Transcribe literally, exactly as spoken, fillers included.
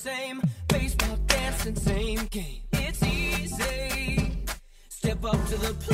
same. Baseball, dancing, same game. It's easy. Step up to the plate.